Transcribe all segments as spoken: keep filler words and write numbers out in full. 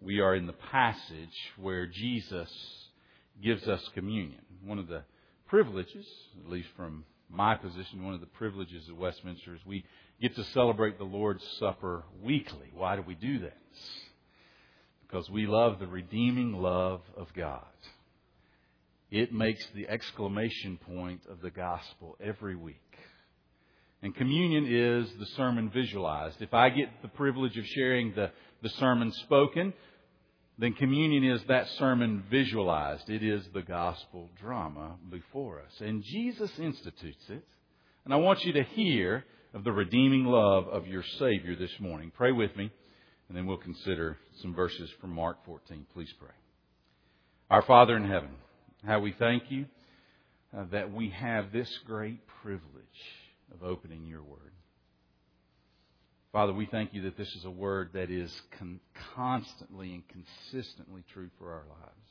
we are in the passage where Jesus gives us communion. One of the privileges, at least from my position, one of the privileges of Westminster is we get to celebrate the Lord's Supper weekly. Why do we do that? Because we love the redeeming love of God. It makes the exclamation point of the gospel every week. And communion is the sermon visualized. If I get the privilege of sharing the, the sermon spoken, then communion is that sermon visualized. It is the gospel drama before us. And Jesus institutes it. And I want you to hear of the redeeming love of your Savior this morning. Pray with me, and then we'll consider some verses from Mark fourteen. Please pray. Our Father in heaven, how we thank you uh, that we have this great privilege of opening your Word. Father, we thank you that this is a Word that is con- constantly and consistently true for our lives.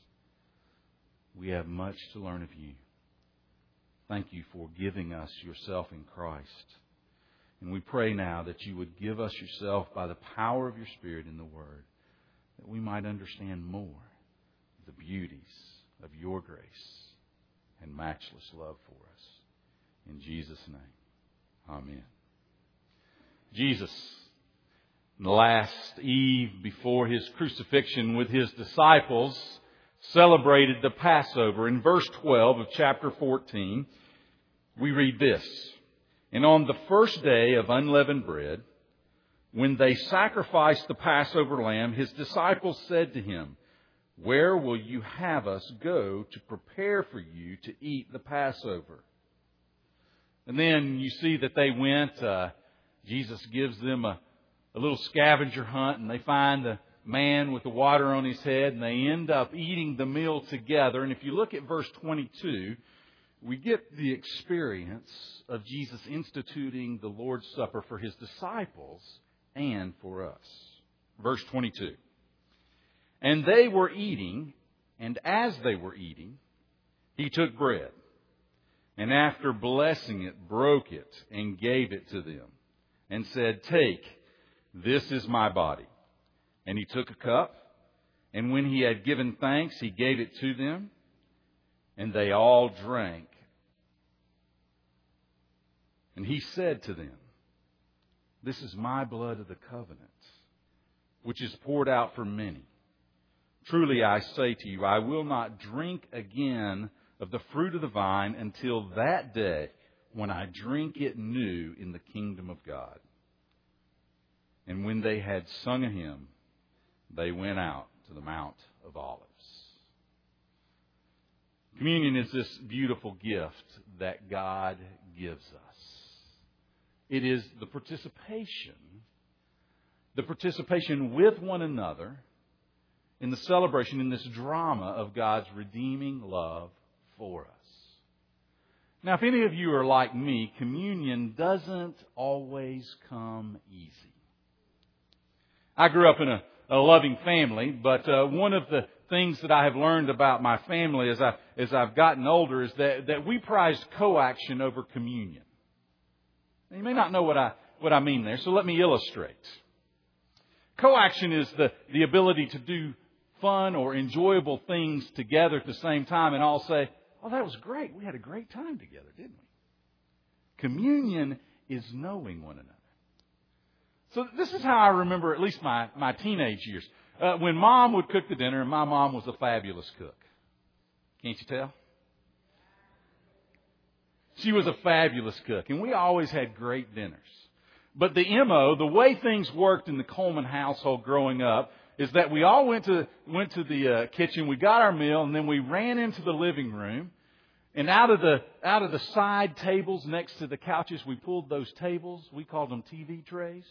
We have much to learn of you. Thank you for giving us yourself in Christ. And we pray now that you would give us yourself by the power of your Spirit in the Word, that we might understand more the beauties of your grace and matchless love for us. In Jesus' name, amen. Jesus, the last eve before His crucifixion with His disciples, celebrated the Passover. In verse twelve of chapter fourteen, we read this: "And on the first day of unleavened bread, when they sacrificed the Passover lamb, His disciples said to Him, 'Where will you have us go to prepare for you to eat the Passover?' And then you see that they went... Uh, Jesus gives them a, a little scavenger hunt, and they find the man with the water on his head, and they end up eating the meal together. And if you look at verse twenty-two, we get the experience of Jesus instituting the Lord's Supper for His disciples and for us. Verse twenty-two. "And they were eating, and as they were eating, He took bread, and after blessing it, broke it, and gave it to them, and said, 'Take, this is my body.' And He took a cup, and when He had given thanks, He gave it to them, and they all drank. And He said to them, 'This is my blood of the covenant, which is poured out for many. Truly I say to you, I will not drink again of the fruit of the vine until that day when I drink it new in the kingdom of God.' And when they had sung a hymn, they went out to the Mount of Olives." Communion is this beautiful gift that God gives us. It is the participation, the participation with one another in the celebration, in this drama of God's redeeming love for us. Now, if any of you are like me, communion doesn't always come easy. I grew up in a, a loving family, but uh, one of the things that I have learned about my family as, I, as I've gotten older is that, that we prized co-action over communion. Now, you may not know what I, what I mean there, so let me illustrate. Co-action is the, the ability to do fun or enjoyable things together at the same time and all say, "Oh, that was great. We had a great time together, didn't we?" Communion is knowing one another. So this is how I remember at least my, my teenage years. Uh, when Mom would cook the dinner, and my mom was a fabulous cook. Can't you tell? She was a fabulous cook, and we always had great dinners. But the M O, the way things worked in the Coleman household growing up, is that we all went to went to the uh, kitchen, we got our meal, and then we ran into the living room. And out of the out of the side tables next to the couches, we pulled those tables. We called them T V trays.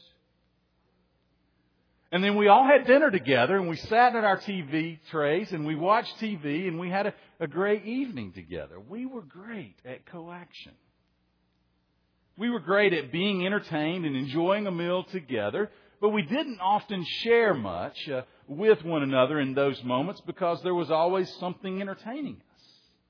And then we all had dinner together, and we sat at our T V trays, and we watched T V, and we had a, a great evening together. We were great at co-action. We were great at being entertained and enjoying a meal together, but we didn't often share much uh, with one another in those moments because there was always something entertaining us.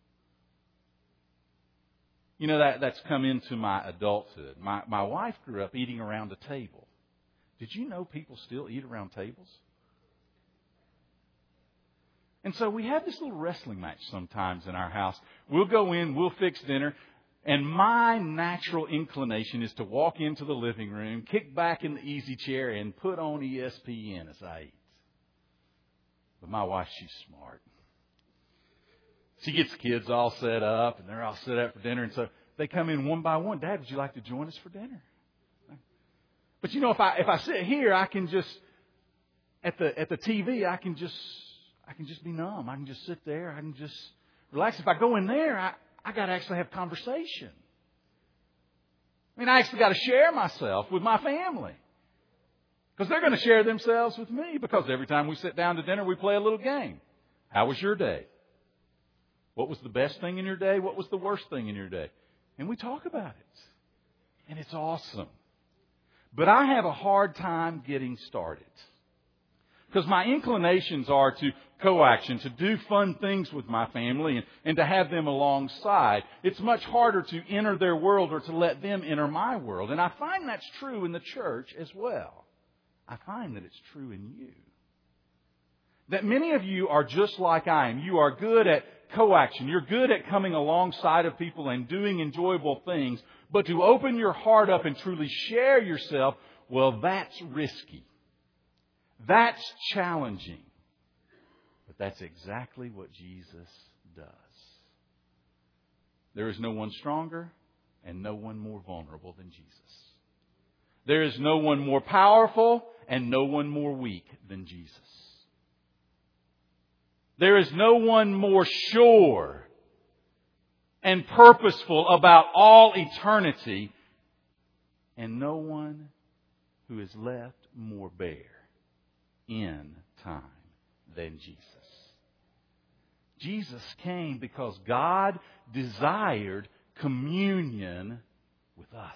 You know, that that's come into my adulthood. My, my wife grew up eating around a table. Did you know people still eat around tables? And so we have this little wrestling match sometimes in our house. We'll go in, we'll fix dinner, and my natural inclination is to walk into the living room, kick back in the easy chair, and put on E S P N as I eat. But my wife, she's smart. She gets the kids all set up, and they're all set up for dinner, and so they come in one by one. Dad, would you like to join us for dinner? But you know, if I if I sit here, I can just at the at the T V, I can just I can just be numb. I can just sit there. I can just relax. If I go in there, I I got to actually have conversation. I mean, I actually got to share myself with my family because they're going to share themselves with me. Because every time we sit down to dinner, we play a little game. How was your day? What was the best thing in your day? What was the worst thing in your day? And we talk about it. And it's awesome. But I have a hard time getting started. Because my inclinations are to co-action, to do fun things with my family and, and to have them alongside. It's much harder to enter their world or to let them enter my world. And I find that's true in the church as well. I find that it's true in you. That many of you are just like I am. You are good at co-action. You're good at coming alongside of people and doing enjoyable things. But to open your heart up and truly share yourself, well, that's risky. That's challenging. But that's exactly what Jesus does. There is no one stronger and no one more vulnerable than Jesus. There is no one more powerful and no one more weak than Jesus. There is no one more sure and purposeful about all eternity, and no one who is left more bare in time than Jesus. Jesus came because God desired communion with us.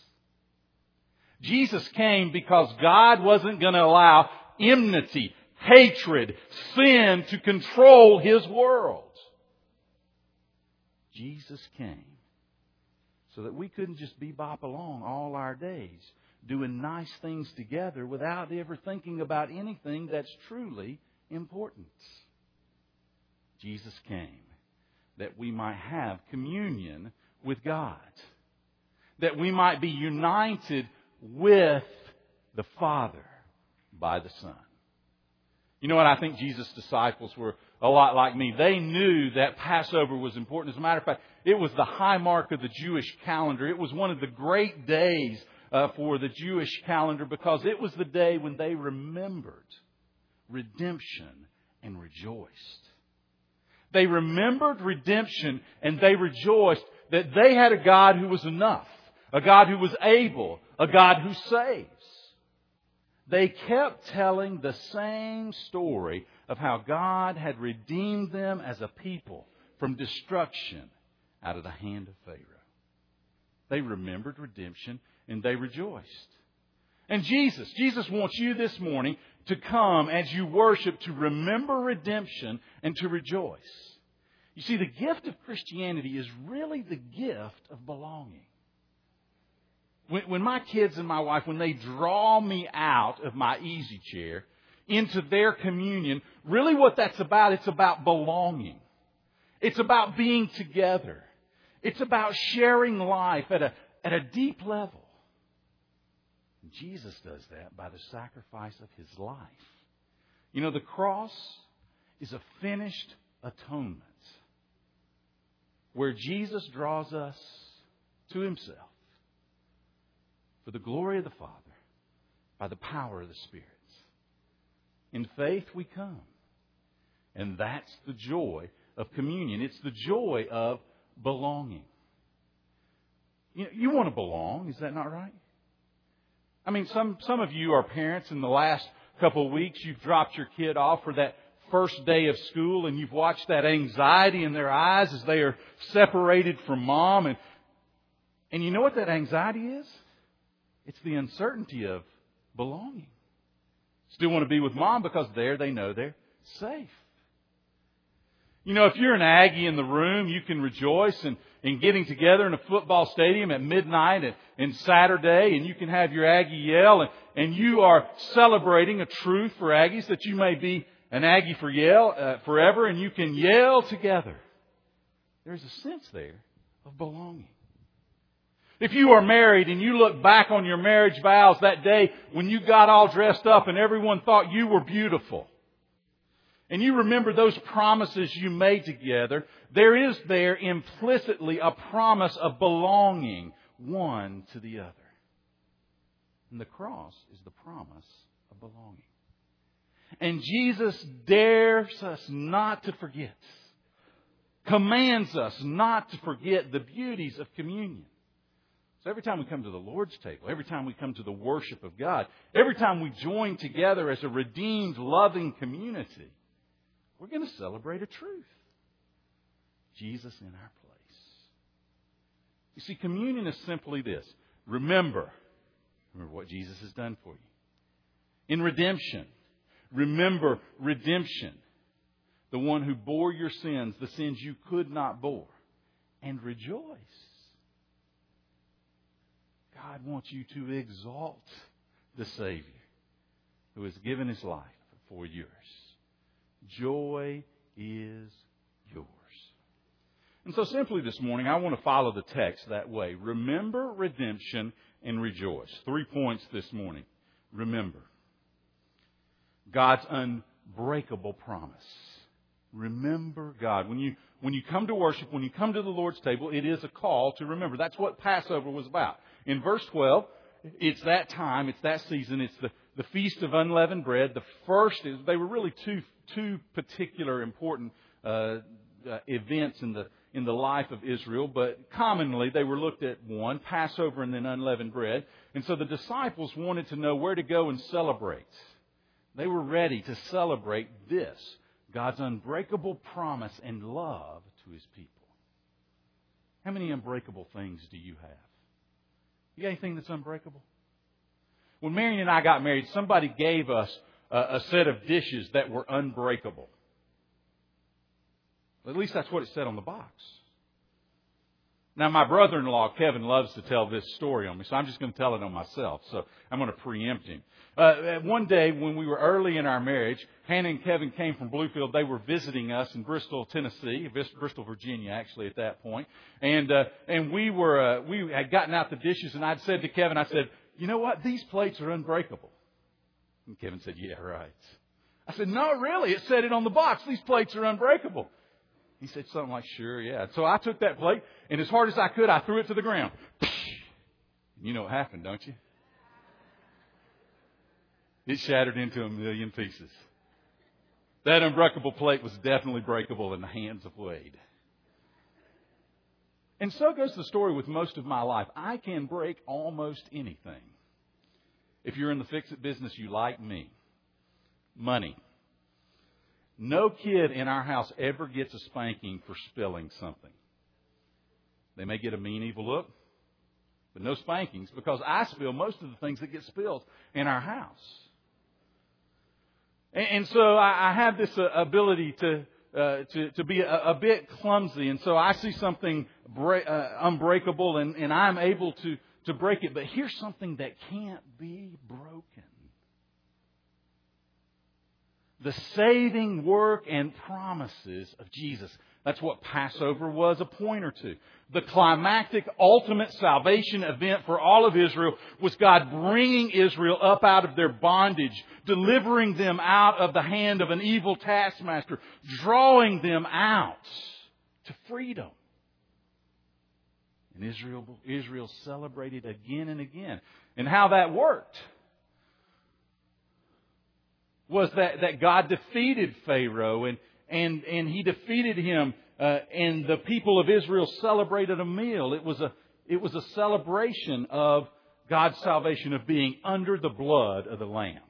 Jesus came because God wasn't going to allow enmity, hatred, sin to control His world. Jesus came so that we couldn't just bebop along all our days, doing nice things together without ever thinking about anything that's truly important. Jesus came that we might have communion with God, that we might be united with the Father by the Son. You know what? I think Jesus' disciples were a lot like me. They knew that Passover was important. As a matter of fact, it was the high mark of the Jewish calendar. It was one of the great days uh, for the Jewish calendar because it was the day when they remembered redemption and rejoiced. They remembered redemption and they rejoiced that they had a God who was enough, a God who was able, a God who saves. They kept telling the same story of how God had redeemed them as a people from destruction out of the hand of Pharaoh. They remembered redemption and they rejoiced. And Jesus, Jesus wants you this morning to come as you worship to remember redemption and to rejoice. You see, the gift of Christianity is really the gift of belonging. When, when my kids and my wife, when they draw me out of my easy chair into their communion, really what that's about, it's about belonging. It's about being together. It's about sharing life at a, at a deep level. And Jesus does that by the sacrifice of His life. You know, the cross is a finished atonement where Jesus draws us to Himself for the glory of the Father by the power of the Spirit. In faith we come. And that's the joy of communion. It's the joy of belonging. You know, you want to belong, is that not right? I mean, some, some of you are parents. In the last couple of weeks, you've dropped your kid off for that first day of school, and you've watched that anxiety in their eyes as they are separated from mom. And, and you know what that anxiety is? It's the uncertainty of belonging. Still want to be with mom because there they know they're safe. You know, if you're an Aggie in the room, you can rejoice in, in getting together in a football stadium at midnight and, and Saturday, and you can have your Aggie yell, and, and you are celebrating a truth for Aggies that you may be an Aggie for yell uh, forever, and you can yell together. There's a sense there of belonging. If you are married and you look back on your marriage vows that day when you got all dressed up and everyone thought you were beautiful, and you remember those promises you made together, there is there implicitly a promise of belonging one to the other. And the cross is the promise of belonging. And Jesus dares us not to forget, commands us not to forget the beauties of communion. So every time we come to the Lord's table, every time we come to the worship of God, every time we join together as a redeemed, loving community, we're going to celebrate a truth. Jesus in our place. You see, communion is simply this. Remember. Remember what Jesus has done for you. In redemption. Remember redemption. The one who bore your sins, the sins you could not bore. And rejoice. God wants you to exalt the Savior who has given His life for yours. Joy is yours. And so simply this morning, I want to follow the text that way. Remember redemption and rejoice. Three points this morning. Remember. God's unbreakable promise. Remember God. When you, when you come to worship, when you come to the Lord's table, it is a call to remember. That's what Passover was about. In verse twelve, it's that time, it's that season, it's the, the Feast of Unleavened Bread. The first is, they were really two, two particular important uh, uh, events in the, in the life of Israel, but commonly they were looked at one, Passover and then unleavened bread. And so the disciples wanted to know where to go and celebrate. They were ready to celebrate this, God's unbreakable promise and love to His people. How many unbreakable things do you have? You got anything that's unbreakable? When Marion and I got married, somebody gave us a, a set of dishes that were unbreakable. At least that's what it said on the box. Now, my brother-in-law, Kevin, loves to tell this story on me, so I'm just going to tell it on myself. So I'm going to preempt him. Uh, one day, when we were early in our marriage, Hannah and Kevin came from Bluefield. They were visiting us in Bristol, Tennessee, Bristol, Virginia, actually, at that point. And uh, and we were uh, we had gotten out the dishes, and I'd said to Kevin, I said, you know what? These plates are unbreakable. And Kevin said, yeah, right. I said, no, really. It said it on the box. These plates are unbreakable. He said something like, sure, yeah. So I took that plate, and as hard as I could, I threw it to the ground. You know what happened, don't you? It shattered into a million pieces. That unbreakable plate was definitely breakable in the hands of Wade. And so goes the story with most of my life. I can break almost anything. If you're in the fix-it business, you like me. Money. No kid in our house ever gets a spanking for spilling something. They may get a mean, evil look, but no spankings, because I spill most of the things that get spilled in our house. And, and so I, I have this uh, ability to, uh, to to be a, a bit clumsy, and so I see something break, uh, unbreakable, and, and I'm able to, to break it. But here's something that can't be broken. The saving work and promises of Jesus. That's what Passover was a pointer to. The climactic, ultimate salvation event for all of Israel was God bringing Israel up out of their bondage, delivering them out of the hand of an evil taskmaster, drawing them out to freedom. And Israel, Israel celebrated again and again. And how that worked was that, that God defeated Pharaoh and, and, and He defeated him uh, and the people of Israel celebrated a meal. It was a, it was a celebration of God's salvation, of being under the blood of the Lamb.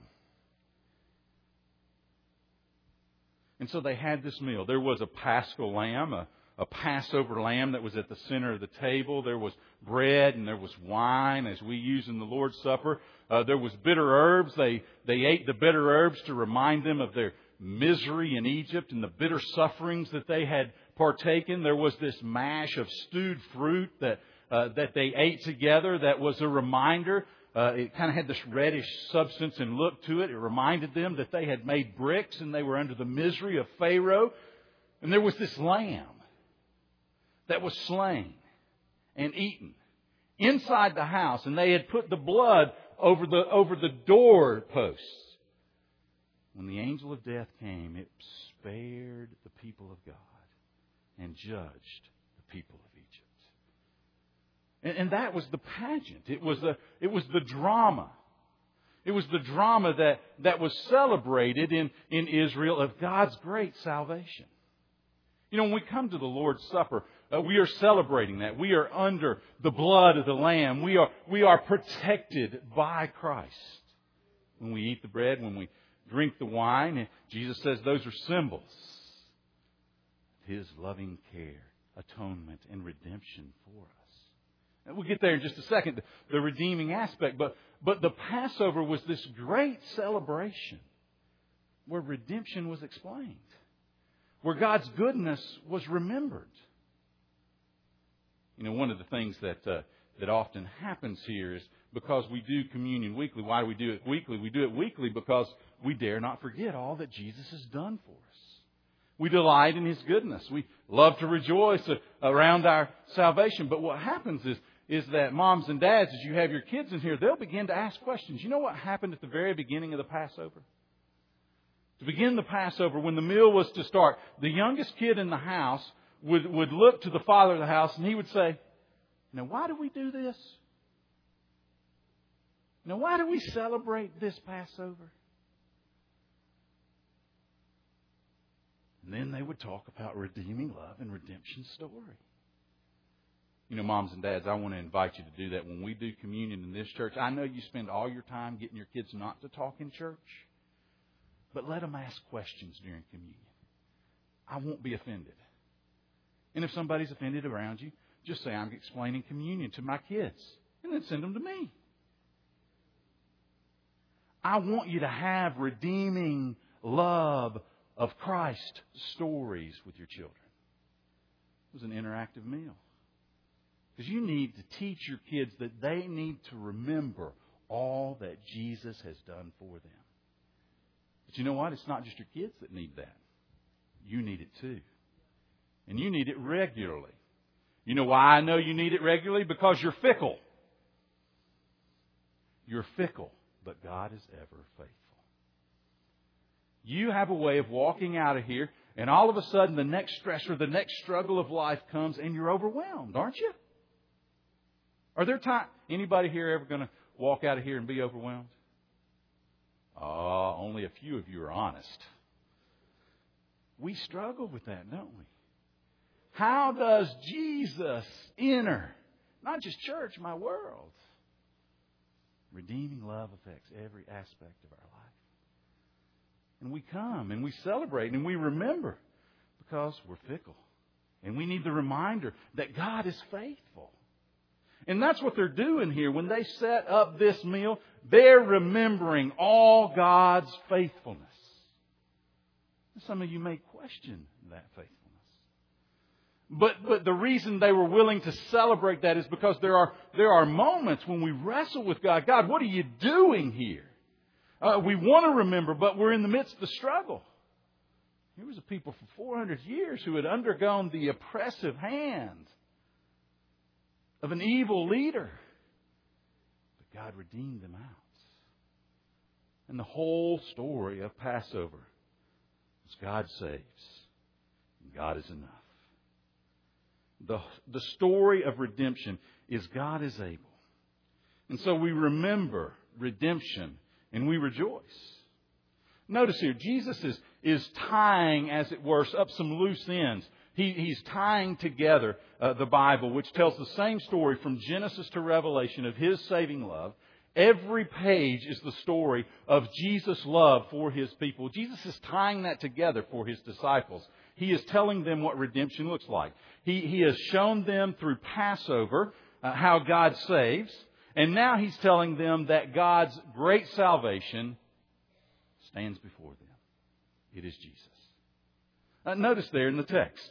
And so they had this meal. There was a Paschal lamb, a, a Passover lamb that was at the center of the table. There was bread and there was wine as we use in the Lord's Supper. Uh, there was bitter herbs. They, they ate the bitter herbs to remind them of their misery in Egypt and the bitter sufferings that they had partaken. There was this mash of stewed fruit that, uh, that they ate together that was a reminder Uh, it kind of had this reddish substance and look to it. It reminded them that they had made bricks and they were under the misery of Pharaoh. And there was this lamb that was slain and eaten inside the house. And they had put the blood over the, over the doorposts. When the angel of death came, it spared the people of God and judged the people of Egypt. And, and that was the pageant. It was the, it was the drama. It was the drama that, that was celebrated in, in Israel of God's great salvation. You know, when we come to the Lord's Supper, uh, we are celebrating that. We are under the blood of the Lamb. We are, we are protected by Christ. When we eat the bread, when we drink the wine, and Jesus says those are symbols of His loving care, atonement, and redemption for us. And we'll get there in just a second, the, the redeeming aspect. But, but the Passover was this great celebration where redemption was explained, where God's goodness was remembered. You know, one of the things that uh, that often happens here is because we do communion weekly. Why do we do it weekly? We do it weekly because we dare not forget all that Jesus has done for us. We delight in His goodness. We love to rejoice around our salvation. But what happens is, is that moms and dads, as you have your kids in here, they'll begin to ask questions. You know what happened at the very beginning of the Passover? To begin the Passover, when the meal was to start, the youngest kid in the house would, would look to the father of the house and he would say, "Now, why do we do this? Now, why do we celebrate this Passover?" And then they would talk about redeeming love and redemption story. You know, moms and dads, I want to invite you to do that when we do communion in this church. I know you spend all your time getting your kids not to talk in church, but let them ask questions during communion. I won't be offended. And if somebody's offended around you, just say, "I'm explaining communion to my kids," and then send them to me. I want you to have redeeming love of Christ stories with your children. It was an interactive meal. Because you need to teach your kids that they need to remember all that Jesus has done for them. But you know what? It's not just your kids that need that. You need it too. And you need it regularly. You know why I know you need it regularly? Because you're fickle. You're fickle, but God is ever faithful. You have a way of walking out of here, and all of a sudden the next stressor, the next struggle of life comes, and you're overwhelmed, aren't you? Are there times, anybody here ever going to walk out of here and be overwhelmed? Oh, only a few of you are honest. We struggle with that, don't we? How does Jesus enter, not just church, my world? Redeeming love affects every aspect of our life. And we come and we celebrate and we remember because we're fickle. And we need the reminder that God is faithful. And that's what they're doing here. When they set up this meal, they're remembering all God's faithfulness. Some of you may question that faithfulness. But but the reason they were willing to celebrate that is because there are there are moments when we wrestle with God. God, what are you doing here? Uh, we want to remember, but we're in the midst of the struggle. Here was a people for four hundred years who had undergone the oppressive hand of an evil leader. But God redeemed them out. And the whole story of Passover is God saves. And God is enough. The, the story of redemption is God is able. And so we remember redemption and we rejoice. Notice here, Jesus is, is tying, as it were, up some loose ends. He, he's tying together uh, the Bible, which tells the same story from Genesis to Revelation of His saving love. Every page is the story of Jesus' love for His people. Jesus is tying that together for His disciples. He is telling them what redemption looks like. He, he has shown them through Passover uh, how God saves. And now He's telling them that God's great salvation stands before them. It is Jesus. Uh, notice there in the text,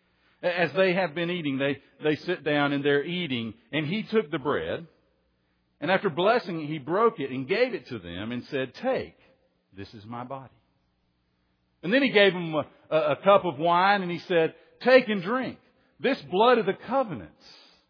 as they have been eating, they, they sit down and they're eating. And He took the bread And after blessing it, He broke it and gave it to them and said, "Take, this is my body." And then He gave them a, a, a cup of wine and He said, "Take and drink. This blood of the covenants.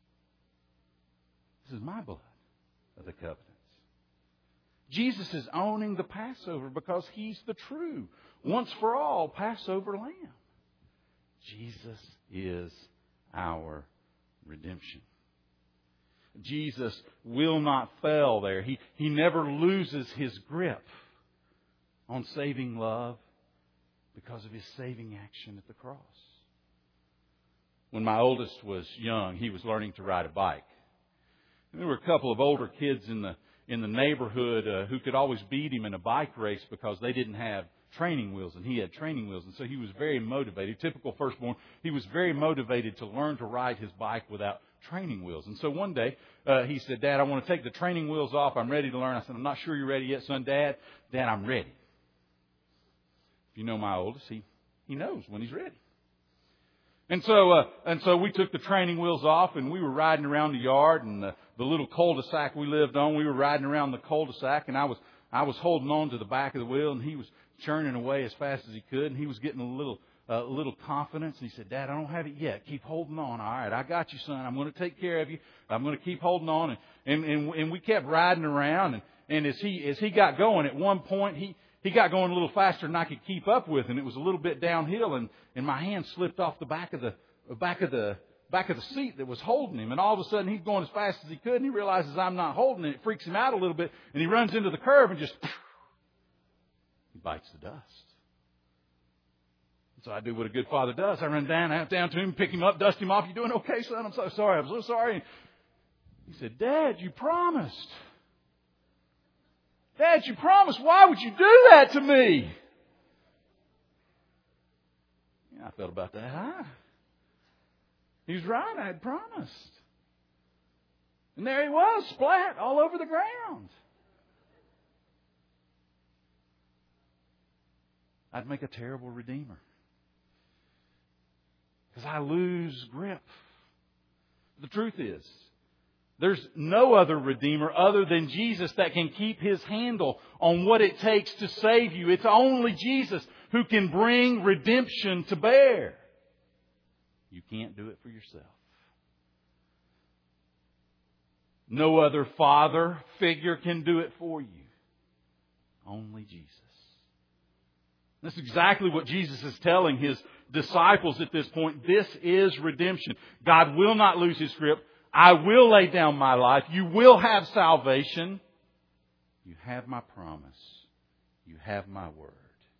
This is my blood of the covenants." Jesus is owning the Passover because He's the true, once for all, Passover lamb. Jesus is our redemption. Jesus will not fail there. He, he never loses His grip on saving love because of His saving action at the cross. When my oldest was young, he was learning to ride a bike. And there were a couple of older kids in the in the neighborhood uh, who could always beat him in a bike race because they didn't have training wheels and he had training wheels. And so he was very motivated. Typical firstborn, he was very motivated to learn to ride his bike without training wheels. And so one day uh, he said, "Dad, I want to take the training wheels off. I'm ready to learn." I said, "I'm not sure you're ready yet, son." "Dad, Dad, I'm ready." If you know my oldest, he, he knows when he's ready. And so, uh, and so we took the training wheels off and we were riding around the yard and the, the little cul-de-sac we lived on. We were riding around the cul-de-sac and I was, I was holding on to the back of the wheel and he was churning away as fast as he could and he was getting a little, uh, a little confidence. And he said, "Dad, I don't have it yet. Keep holding on." "All right, I got you, son. I'm going to take care of you. I'm going to keep holding on." And, and, and, and we kept riding around and, and as he, as he got going, at one point he, He got going a little faster than I could keep up with, and it was a little bit downhill, and, and my hand slipped off the back of the back of the back of the seat that was holding him. And all of a sudden, he's going as fast as he could, and he realizes I'm not holding it. It freaks him out a little bit, and he runs into the curb and just he bites the dust. So I do what a good father does. I run down, out down to him, pick him up, dust him off. "You doing okay, son?" "I'm so sorry. I'm so sorry." He said, "Dad, you promised. Dad, you promised. Why would you do that to me?" Yeah, I felt about that high. He was right. I had promised. And there he was, splat all over the ground. I'd make a terrible redeemer. Because I lose grip. The truth is, there's no other Redeemer other than Jesus that can keep His handle on what it takes to save you. It's only Jesus who can bring redemption to bear. You can't do it for yourself. No other father figure can do it for you. Only Jesus. That's exactly what Jesus is telling His disciples at this point. This is redemption. God will not lose His grip. I will lay down my life. You will have salvation. You have my promise. You have my word.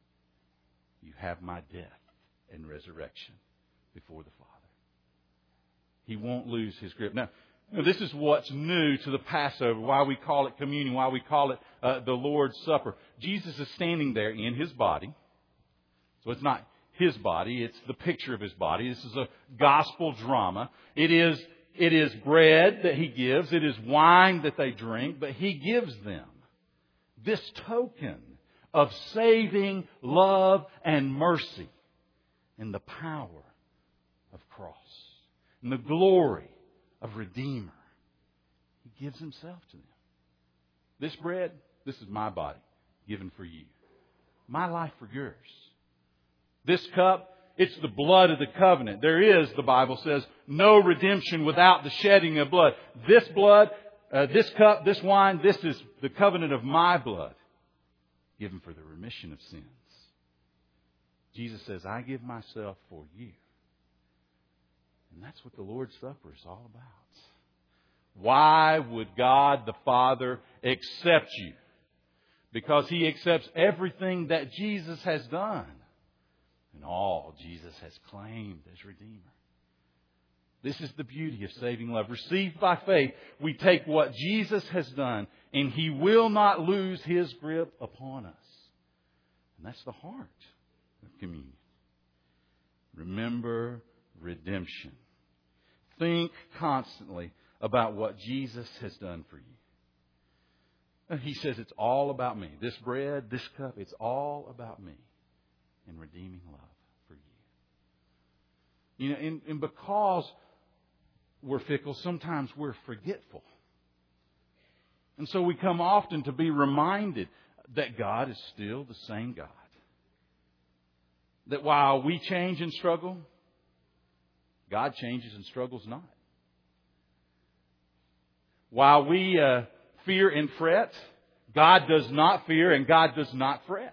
You have my death and resurrection before the Father. He won't lose His grip. Now, this is what's new to the Passover, why we call it communion, why we call it uh, the Lord's Supper. Jesus is standing there in His body. So it's not His body, it's the picture of His body. This is a gospel drama. It is It is bread that He gives. It is wine that they drink. But He gives them this token of saving love and mercy and the power of cross and the glory of Redeemer. He gives Himself to them. This bread, this is my body given for you. My life for yours. This cup, it's the blood of the covenant. There is, the Bible says, no redemption without the shedding of blood. This blood, uh, this cup, this wine, this is the covenant of my blood given for the remission of sins. Jesus says, I give myself for you. And that's what the Lord's Supper is all about. Why would God the Father accept you? Because He accepts everything that Jesus has done. And all Jesus has claimed as Redeemer. This is the beauty of saving love. Received by faith, we take what Jesus has done, and He will not lose His grip upon us. And that's the heart of communion. Remember redemption. Think constantly about what Jesus has done for you. He says it's all about me. This bread, this cup, it's all about me. And redeeming love for you. You know, and, and because we're fickle, sometimes we're forgetful. And so we come often to be reminded that God is still the same God. That while we change and struggle, God changes and struggles not. While we uh, fear and fret, God does not fear and God does not fret.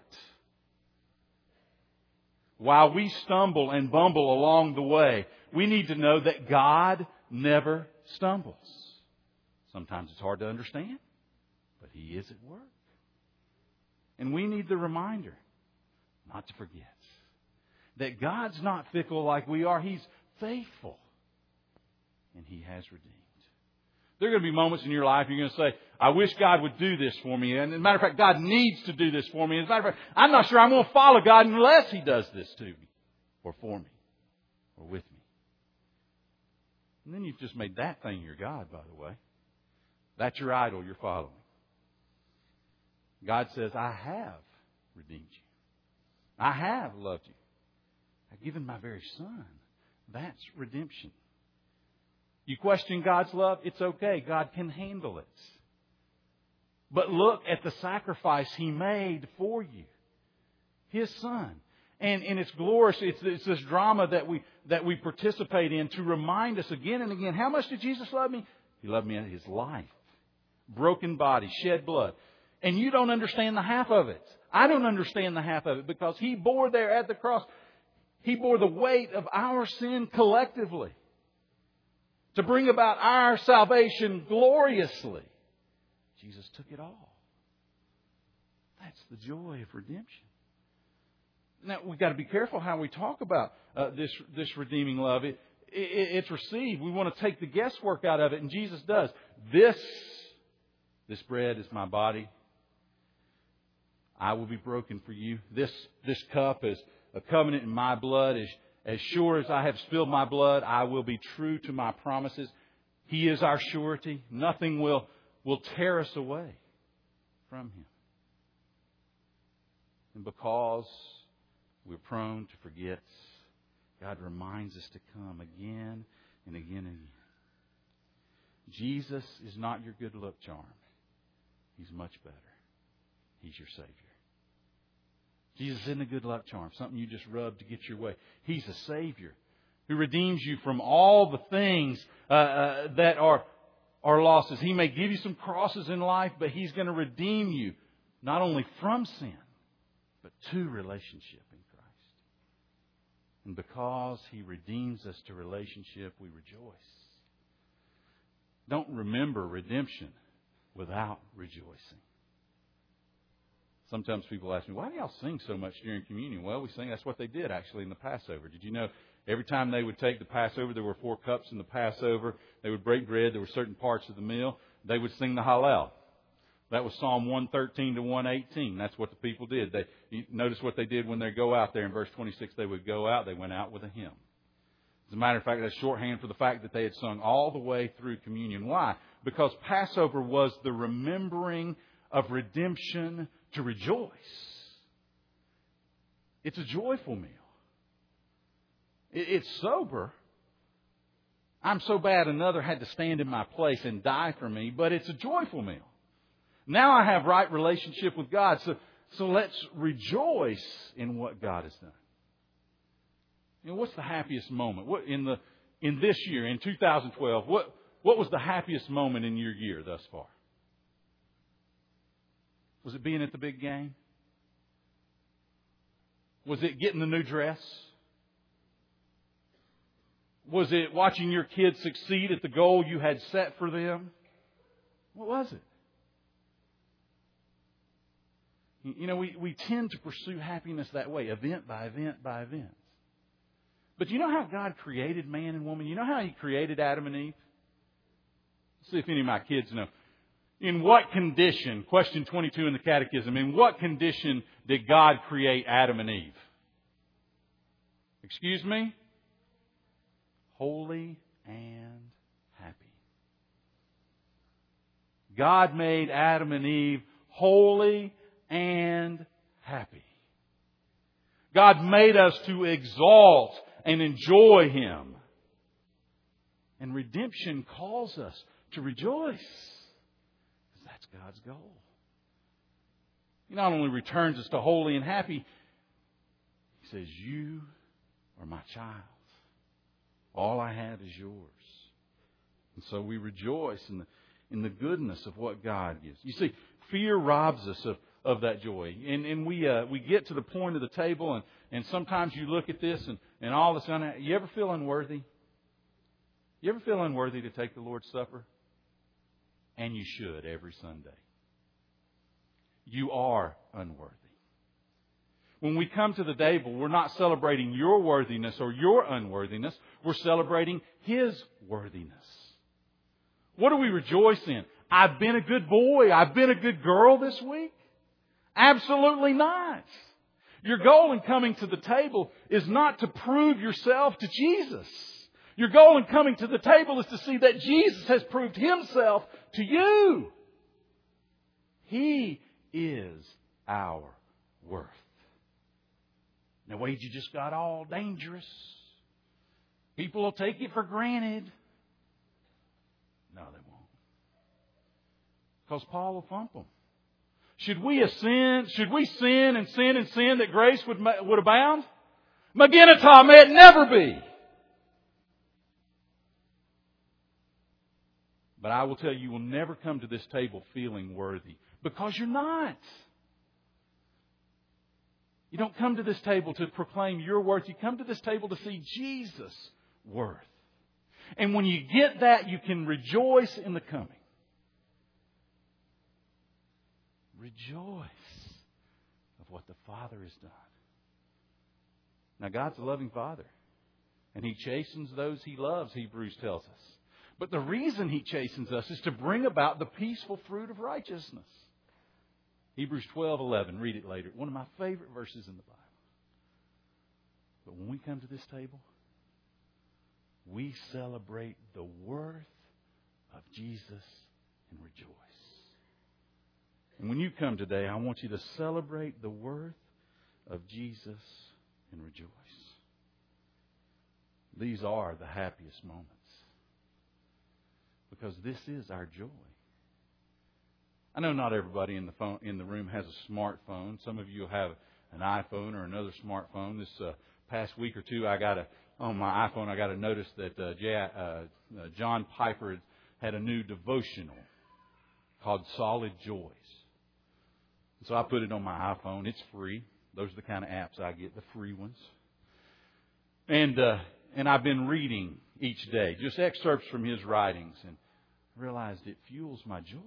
While we stumble and bumble along the way, we need to know that God never stumbles. Sometimes it's hard to understand, but He is at work. And we need the reminder not to forget that God's not fickle like we are. He's faithful. And He has redeemed. There are going to be moments in your life you're going to say, I wish God would do this for me. And as a matter of fact, God needs to do this for me. As a matter of fact, I'm not sure I'm going to follow God unless He does this to me or for me or with me. And then you've just made that thing your God, by the way. That's your idol you're following. God says, I have redeemed you. I have loved you. I've given my very Son. That's redemption. You question God's love? It's okay. God can handle it. But look at the sacrifice He made for you. His Son. And, and it's glorious. It's, it's this drama that we, that we participate in to remind us again and again. How much did Jesus love me? He loved me in His life. Broken body, shed blood. And you don't understand the half of it. I don't understand the half of it because He bore there at the cross. He bore the weight of our sin collectively to bring about our salvation gloriously. Jesus took it all. That's the joy of redemption. Now, we've got to be careful how we talk about uh, this, this redeeming love. It, it, it's received. We want to take the guesswork out of it, and Jesus does. This, this bread is my body. I will be broken for you. This, this cup is a covenant in my blood. As, as sure as I have spilled my blood, I will be true to my promises. He is our surety. Nothing will, will tear us away from Him. And because we're prone to forget, God reminds us to come again and again and again. Jesus is not your good luck charm. He's much better. He's your Savior. Jesus isn't a good luck charm, something you just rub to get your way. He's a Savior who redeems you from all the things uh, uh, that are, are losses. He may give you some crosses in life, but He's going to redeem you not only from sin, but to relationship in Christ. And because He redeems us to relationship, we rejoice. Don't remember redemption without rejoicing. Sometimes people ask me, why do y'all sing so much during communion? Well, we sing. That's what they did, actually, in the Passover. Did you know every time they would take the Passover, there were four cups in the Passover. They would break bread. There were certain parts of the meal. They would sing the Hallel. That was Psalm one thirteen to one eighteen. That's what the people did. They you notice what they did when they go out there. In verse twenty-six, they would go out. They went out with a hymn. As a matter of fact, that's shorthand for the fact that they had sung all the way through communion. Why? Because Passover was the remembering of redemption to rejoice. It's a joyful meal. It's sober. I'm so bad another had to stand in my place and die for me, but it's a joyful meal. Now I have right relationship with God, so, so let's rejoice in what God has done. You know, what's the happiest moment? What in the in this year, in two thousand twelve, what, what was the happiest moment in your year thus far? Was it being at the big game? Was it getting the new dress? Was it watching your kids succeed at the goal you had set for them? What was it? You know, we, we tend to pursue happiness that way, event by event by event. But you know how God created man and woman? You know how He created Adam and Eve? Let's see if any of my kids know. In what condition, question twenty-two in the Catechism, in what condition did God create Adam and Eve? Excuse me? Holy and happy. God made Adam and Eve holy and happy. God made us to exalt and enjoy Him. And redemption calls us to rejoice. That's That's God's goal. He not only returns us to holy and happy, He says, you are my child. All I have is yours. And so we rejoice in the, in the goodness of what God gives. You see, fear robs us of, of that joy. And, and we uh, we get to the point of the table, and, and sometimes you look at this, and, and all of a sudden, you ever feel unworthy? You ever feel unworthy to take the Lord's Supper? And you should every Sunday. You are unworthy. When we come to the table, we're not celebrating your worthiness or your unworthiness. We're celebrating His worthiness. What do we rejoice in? I've been a good boy. I've been a good girl this week. Absolutely not. Your goal in coming to the table is not to prove yourself to Jesus. Your goal in coming to the table is to see that Jesus has proved Himself to you. He is our worth. Now, Wade, you just got all dangerous. People will take it for granted. No, they won't. Because Paul will thump them. Should we sin? Should we sin and sin and sin that grace would would abound? Maginata, may it never be. But I will tell you, you will never come to this table feeling worthy. Because you're not. You don't come to this table to proclaim your worth. You come to this table to see Jesus' worth. And when you get that, you can rejoice in the coming. Rejoice of what the Father has done. Now, God's a loving Father. And He chastens those He loves, Hebrews tells us. But the reason He chastens us is to bring about the peaceful fruit of righteousness. Hebrews twelve eleven. Read it later. One of my favorite verses in the Bible. But when we come to this table, we celebrate the worth of Jesus and rejoice. And when you come today, I want you to celebrate the worth of Jesus and rejoice. These are the happiest moments. Because this is our joy. I know not everybody in the phone in the room has a smartphone. Some of you have an iPhone or another smartphone. This uh, past week or two, I got a on my iPhone. I got a notice that uh, J, uh, uh, John Piper had a new devotional called Solid Joys. So I put it on my iPhone. It's free. Those are the kind of apps I get, the free ones. And uh, and I've been reading each day, just excerpts from his writings, and realized it fuels my joy.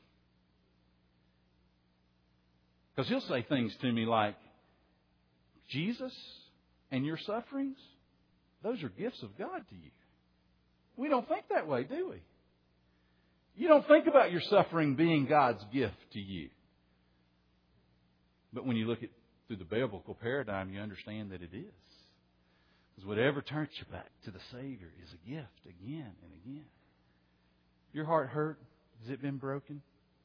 Because he'll say things to me like, Jesus and your sufferings, those are gifts of God to you. We don't think that way, do we? You don't think about your suffering being God's gift to you. But when you look at through the biblical paradigm, you understand that it is. Because whatever turns you back to the Savior is a gift again and again. Your heart hurt? Has it been broken?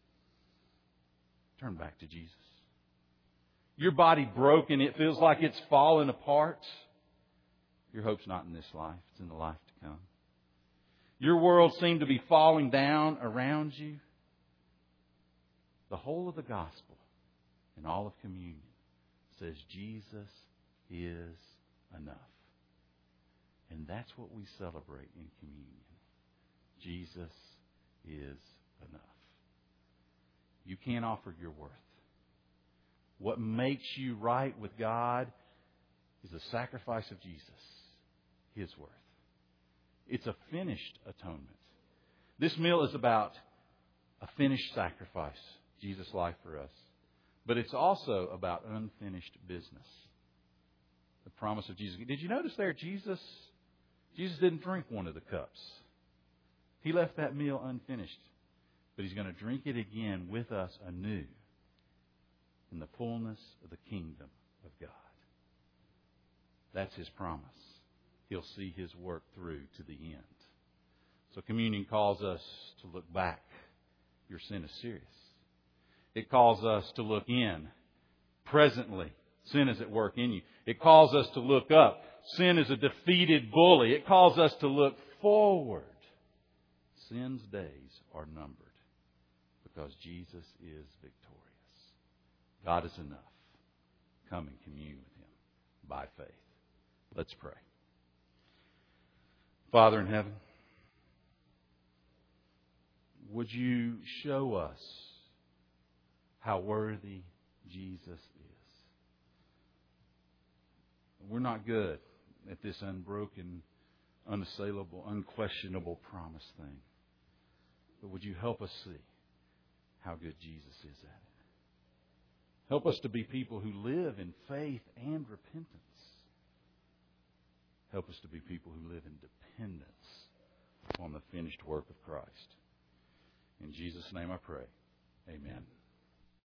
Turn back to Jesus. Your body broken, it feels like it's falling apart. Your hope's not in this life, it's in the life to come. Your world seemed to be falling down around you. The whole of the gospel and all of communion says Jesus is enough. And that's what we celebrate in communion. Jesus is enough. You can't offer your worth. What makes you right with God is the sacrifice of Jesus, His worth. It's a finished atonement. This meal is about a finished sacrifice, Jesus' life for us. But it's also about unfinished business. The promise of Jesus. Did you notice there, Jesus, Jesus didn't drink one of the cups. He left that meal unfinished. But He's going to drink it again with us anew in the fullness of the kingdom of God. That's His promise. He'll see His work through to the end. So communion calls us to look back. Your sin is serious. It calls us to look in. Presently, sin is at work in you. It calls us to look up. Sin is a defeated bully. It calls us to look forward. Sin's days are numbered because Jesus is victorious. God is enough. Come and commune with Him by faith. Let's pray. Father in heaven, would you show us how worthy Jesus is? We're not good at this unbroken, unassailable, unquestionable promise thing. But would you help us see how good Jesus is at it? Help us to be people who live in faith and repentance. Help us to be people who live in dependence upon the finished work of Christ. In Jesus' name I pray. Amen.